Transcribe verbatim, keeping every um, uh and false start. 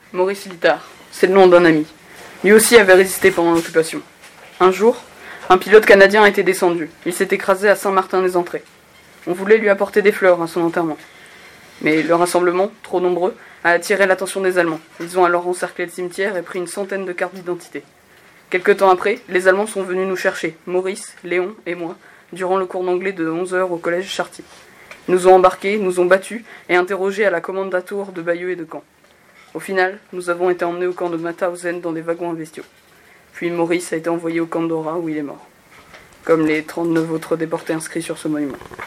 Maurice Littard, c'est le nom d'un ami. Lui aussi avait résisté pendant l'occupation. Un jour, un pilote canadien était descendu. Il s'est écrasé à Saint-Martin-des-Entrées. On voulait lui apporter des fleurs à son enterrement. Mais le rassemblement, trop nombreux, a attiré l'attention des Allemands. Ils ont alors encerclé le cimetière et pris une centaine de cartes d'identité. Quelque temps après, les Allemands sont venus nous chercher, Maurice, Léon et moi, durant le cours d'anglais de onze heures au collège Charty. Ils nous ont embarqués, nous ont battus et interrogés à la commandatour de Bayeux et de Caen. Au final, nous avons été emmenés au camp de Mauthausen dans des wagons à bestiaux. Puis Maurice a été envoyé au camp d'Ora où il est mort. Comme les trente-neuf autres déportés inscrits sur ce monument.